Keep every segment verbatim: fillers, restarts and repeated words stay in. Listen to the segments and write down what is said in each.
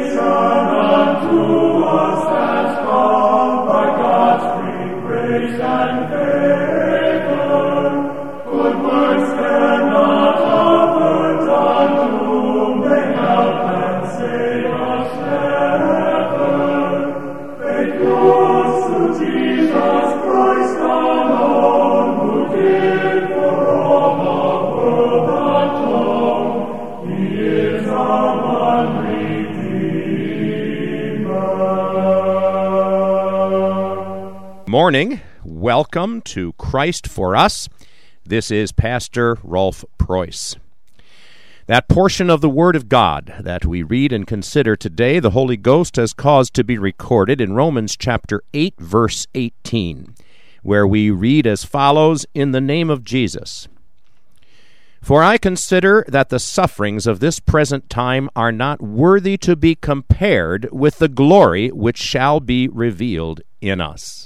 Morning. Welcome to Christ for Us. This is Pastor Rolf Preuss. That portion of the Word of God that we read and consider today, the Holy Ghost has caused to be recorded in Romans chapter eight, verse eighteen, where we read as follows, "In the name of Jesus. For I consider that the sufferings of this present time are not worthy to be compared with the glory which shall be revealed in us."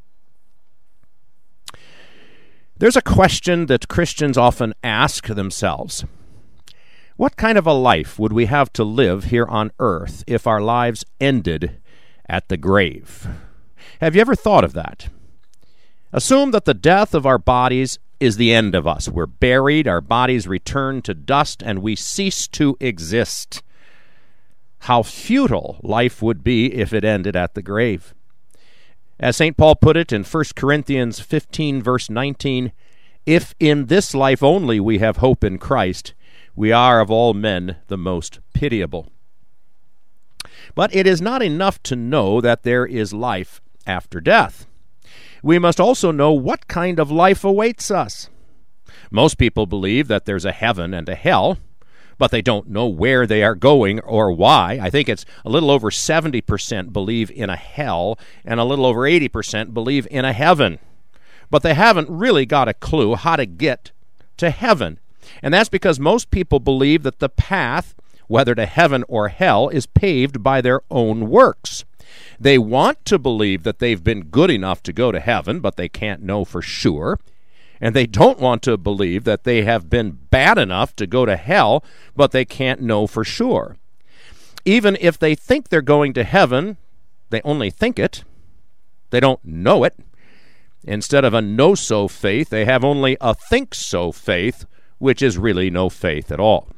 There's a question that Christians often ask themselves. What kind of a life would we have to live here on earth if our lives ended at the grave? Have you ever thought of that? Assume that the death of our bodies is the end of us. We're buried, our bodies return to dust, and we cease to exist. How futile life would be if it ended at the grave. As Saint Paul put it in First Corinthians fifteen, verse nineteen, "If in this life only we have hope in Christ, we are of all men the most pitiable." But it is not enough to know that there is life after death. We must also know what kind of life awaits us. Most people believe that there's a heaven and a hell, but they don't know where they are going or why. I think it's a little over seventy percent believe in a hell, and a little over eighty percent believe in a heaven. But they haven't really got a clue how to get to heaven. And that's because most people believe that the path, whether to heaven or hell, is paved by their own works. They want to believe that they've been good enough to go to heaven, but they can't know for sure. And they don't want to believe that they have been bad enough to go to hell, but they can't know for sure. Even if they think they're going to heaven, they only think it. They don't know it. Instead of a know-so faith, they have only a think-so faith, which is really no faith at all.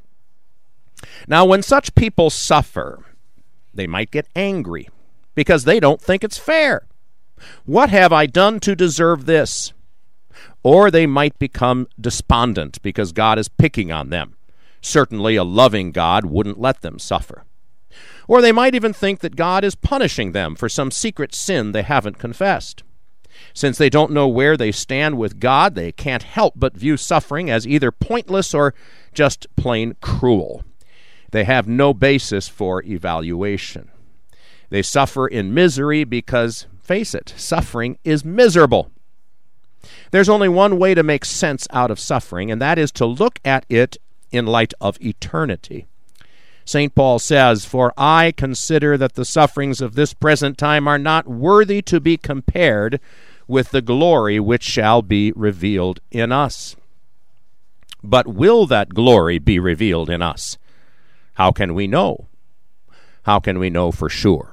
Now, when such people suffer, they might get angry because they don't think it's fair. What have I done to deserve this? Or they might become despondent because God is picking on them. Certainly a loving God wouldn't let them suffer. Or they might even think that God is punishing them for some secret sin they haven't confessed. Since they don't know where they stand with God, they can't help but view suffering as either pointless or just plain cruel. They have no basis for evaluation. They suffer in misery because, face it, suffering is miserable. There's only one way to make sense out of suffering, and that is to look at it in light of eternity. Saint Paul says, "For I consider that the sufferings of this present time are not worthy to be compared with the glory which shall be revealed in us." But will that glory be revealed in us? How can we know? How can we know for sure?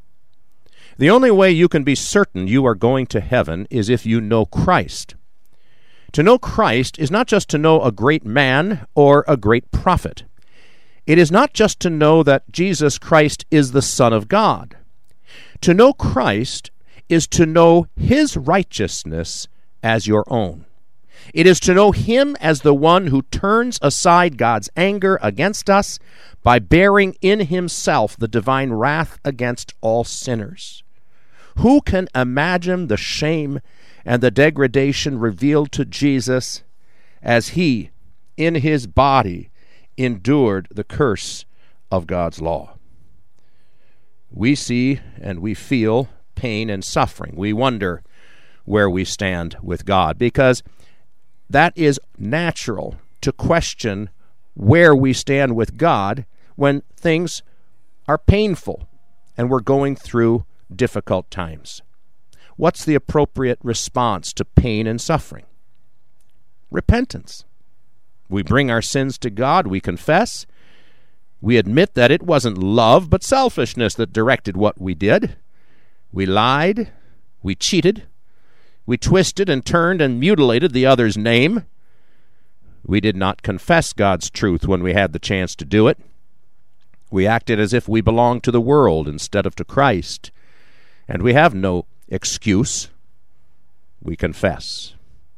The only way you can be certain you are going to heaven is if you know Christ. To know Christ is not just to know a great man or a great prophet. It is not just to know that Jesus Christ is the Son of God. To know Christ is to know His righteousness as your own. It is to know Him as the one who turns aside God's anger against us by bearing in Himself the divine wrath against all sinners. Who can imagine the shame and the degradation revealed to Jesus as He, in His body, endured the curse of God's law? We see and we feel pain and suffering. We wonder where we stand with God, because that is natural to question where we stand with God when things are painful and we're going through difficult times. What's the appropriate response to pain and suffering? Repentance. We bring our sins to God, we confess, We admit that it wasn't love but selfishness that directed what we did. We lied, we cheated, we twisted and turned and mutilated the other's name. We did not confess God's truth when we had the chance to do it. We acted as if we belonged to the world instead of to Christ. And we have no excuse. We confess.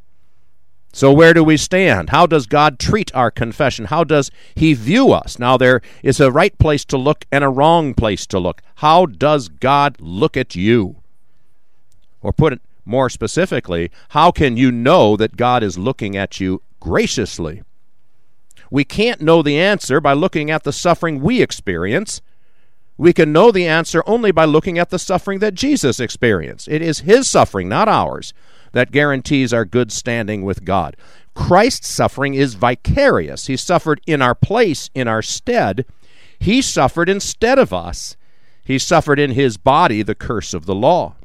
So where do we stand? How does God treat our confession? How does he view us? Now, there is a right place to look and a wrong place to look. How does God look at you? Or put it more specifically, how can you know that God is looking at you graciously? We can't know the answer by looking at the suffering we experience. We can know the answer only by looking at the suffering that Jesus experienced. It is his suffering, not ours, that guarantees our good standing with God. Christ's suffering is vicarious. He suffered in our place, in our stead. He suffered instead of us. He suffered in his body the curse of the law.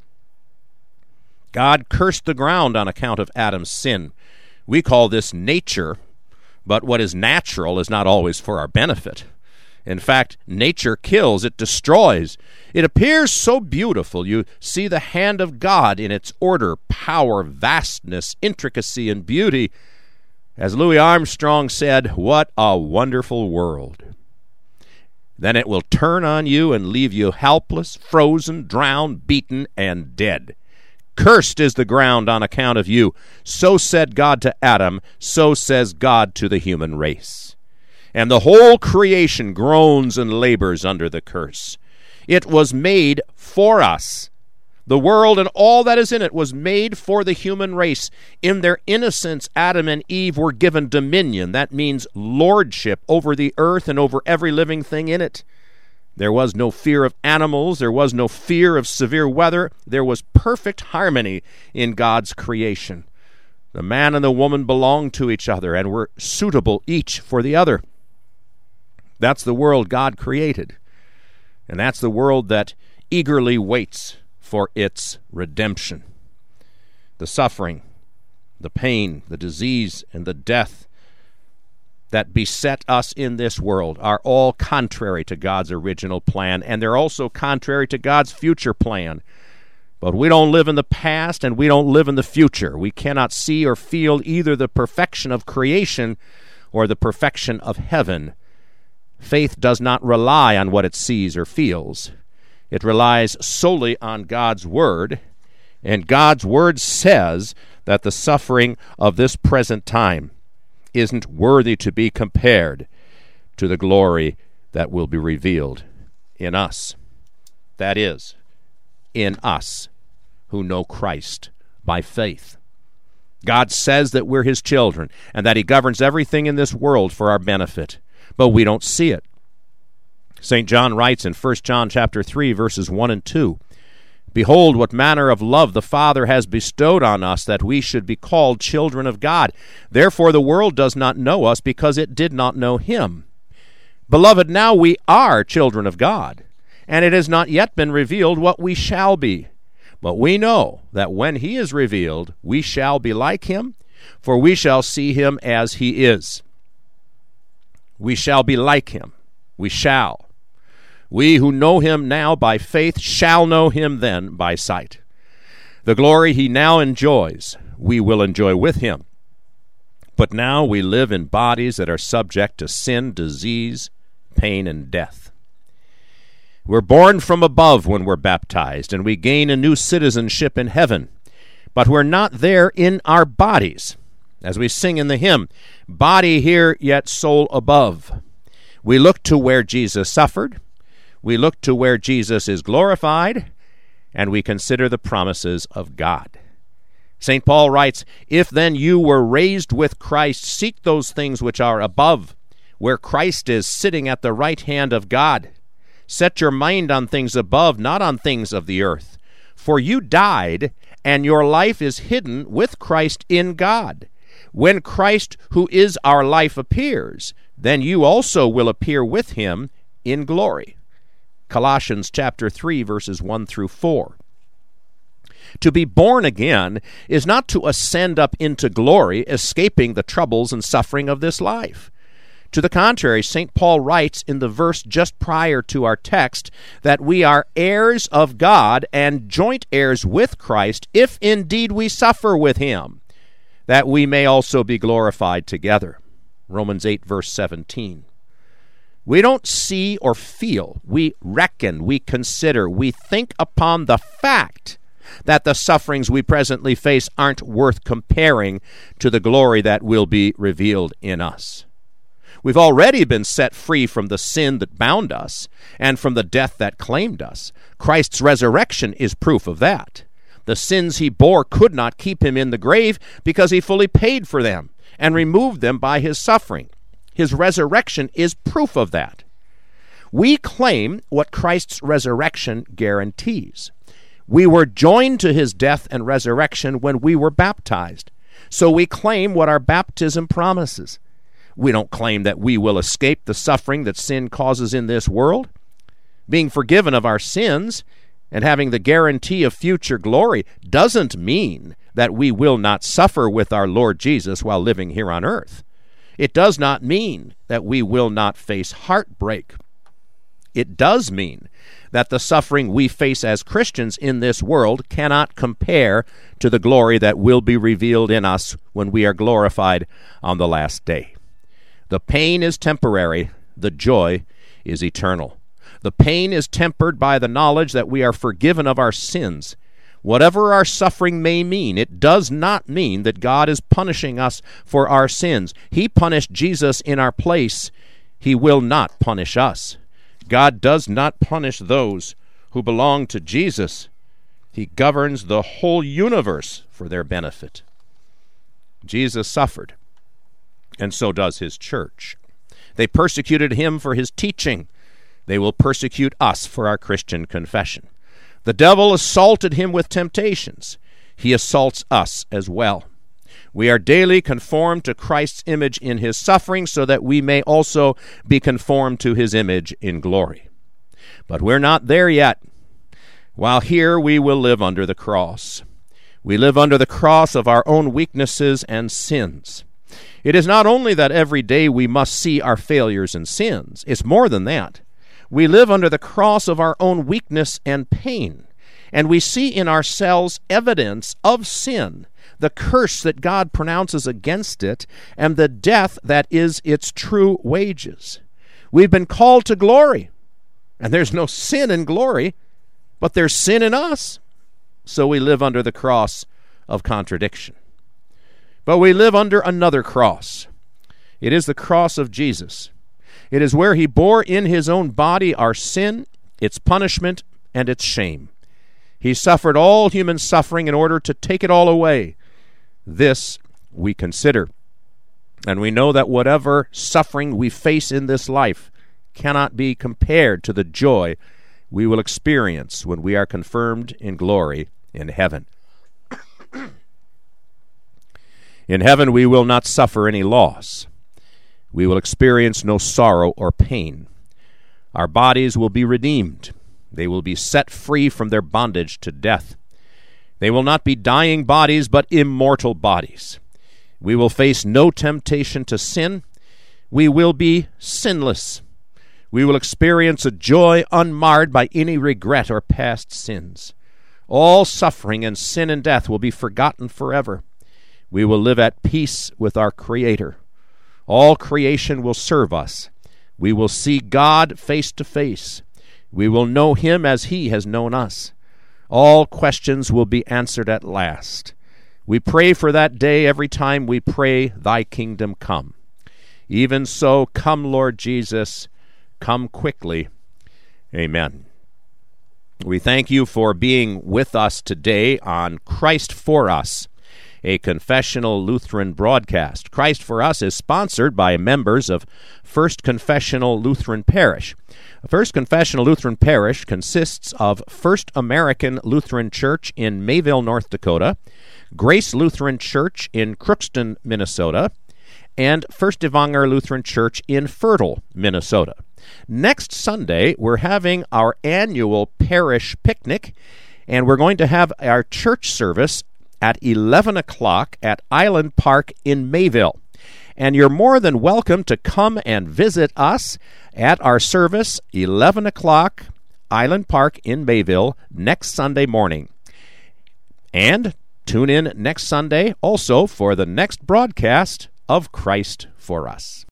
God cursed the ground on account of Adam's sin. We call this nature, but what is natural is not always for our benefit. In fact, nature kills, it destroys. It appears so beautiful. You see the hand of God in its order, power, vastness, intricacy, and beauty. As Louis Armstrong said, "What a wonderful world." Then it will turn on you and leave you helpless, frozen, drowned, beaten, and dead. Cursed is the ground on account of you. So said God to Adam, so says God to the human race. And the whole creation groans and labors under the curse. It was made for us. The world and all that is in it was made for the human race. In their innocence, Adam and Eve were given dominion. That means lordship over the earth and over every living thing in it. There was no fear of animals. There was no fear of severe weather. There was perfect harmony in God's creation. The man and the woman belonged to each other and were suitable each for the other. That's the world God created. And that's the world that eagerly waits for its redemption. The suffering, the pain, the disease, and the death that beset us in this world are all contrary to God's original plan, and they're also contrary to God's future plan. But we don't live in the past, and we don't live in the future. We cannot see or feel either the perfection of creation or the perfection of heaven. Faith does not rely on what it sees or feels. It relies solely on God's Word, and God's Word says that the suffering of this present time isn't worthy to be compared to the glory that will be revealed in us. That is, in us who know Christ by faith. God says that we're his children and that he governs everything in this world for our benefit, but we don't see it. Saint John writes in First John chapter three, verses one and two, "Behold, what manner of love the Father has bestowed on us, that we should be called children of God. Therefore the world does not know us, because it did not know him. Beloved, now we are children of God, and it has not yet been revealed what we shall be. But we know that when he is revealed, we shall be like him, for we shall see him as he is." We shall be like him. We shall. We who know him now by faith shall know him then by sight. The glory he now enjoys, we will enjoy with him. But now we live in bodies that are subject to sin, disease, pain, and death. We're born from above when we're baptized, and we gain a new citizenship in heaven. But we're not there in our bodies. As we sing in the hymn, "Body here, yet soul above." We look to where Jesus suffered, we look to where Jesus is glorified, and we consider the promises of God. Saint Paul writes, "If then you were raised with Christ, seek those things which are above, where Christ is sitting at the right hand of God. Set your mind on things above, not on things of the earth. For you died, and your life is hidden with Christ in God. When Christ, who is our life, appears, then you also will appear with him in glory." Colossians chapter three, verses one through four. To be born again is not to ascend up into glory, escaping the troubles and suffering of this life. To the contrary, Saint Paul writes in the verse just prior to our text that we are heirs of God and joint heirs with Christ, if indeed we suffer with him, that we may also be glorified together. Romans eight, verse seventeen. We don't see or feel. We reckon, we consider, we think upon the fact that the sufferings we presently face aren't worth comparing to the glory that will be revealed in us. We've already been set free from the sin that bound us and from the death that claimed us. Christ's resurrection is proof of that. The sins he bore could not keep him in the grave because he fully paid for them and removed them by his suffering. His resurrection is proof of that. We claim what Christ's resurrection guarantees. We were joined to his death and resurrection when we were baptized. So we claim what our baptism promises. We don't claim that we will escape the suffering that sin causes in this world. Being forgiven of our sins and having the guarantee of future glory doesn't mean that we will not suffer with our Lord Jesus while living here on earth. It does not mean that we will not face heartbreak. It does mean that the suffering we face as Christians in this world cannot compare to the glory that will be revealed in us when we are glorified on the last day. The pain is temporary, the joy is eternal. The pain is tempered by the knowledge that we are forgiven of our sins. Whatever our suffering may mean, it does not mean that God is punishing us for our sins. He punished Jesus in our place. He will not punish us. God does not punish those who belong to Jesus. He governs the whole universe for their benefit. Jesus suffered, and so does his church. They persecuted him for his teaching. They will persecute us for our Christian confession. The devil assaulted him with temptations. He assaults us as well. We are daily conformed to Christ's image in his suffering so that we may also be conformed to his image in glory. But we're not there yet. While here, we will live under the cross. We live under the cross of our own weaknesses and sins. It is not only that every day we must see our failures and sins. It's more than that. We live under the cross of our own weakness and pain, and we see in ourselves evidence of sin, the curse that God pronounces against it, and the death that is its true wages. We've been called to glory, and there's no sin in glory, but there's sin in us. So we live under the cross of contradiction. But we live under another cross. It is the cross of Jesus. It is where he bore in his own body our sin, its punishment, and its shame. He suffered all human suffering in order to take it all away. This we consider. And we know that whatever suffering we face in this life cannot be compared to the joy we will experience when we are confirmed in glory in heaven. In heaven we will not suffer any loss. We will experience no sorrow or pain. Our bodies will be redeemed. They will be set free from their bondage to death. They will not be dying bodies, but immortal bodies. We will face no temptation to sin. We will be sinless. We will experience a joy unmarred by any regret or past sins. All suffering and sin and death will be forgotten forever. We will live at peace with our Creator. All creation will serve us. We will see God face to face. We will know him as he has known us. All questions will be answered at last. We pray for that day every time we pray, thy kingdom come. Even so, come, Lord Jesus, come quickly. Amen. We thank you for being with us today on Christ for Us, a confessional Lutheran broadcast. Christ for Us is sponsored by members of First Confessional Lutheran Parish. First Confessional Lutheran Parish consists of First American Lutheran Church in Mayville, North Dakota, Grace Lutheran Church in Crookston, Minnesota, and First Evanger Lutheran Church in Fertile, Minnesota. Next Sunday, we're having our annual parish picnic, and we're going to have our church service at eleven o'clock at Island Park in Mayville. And you're more than welcome to come and visit us at our service, eleven o'clock, Island Park in Mayville, next Sunday morning. And tune in next Sunday also for the next broadcast of Christ for Us.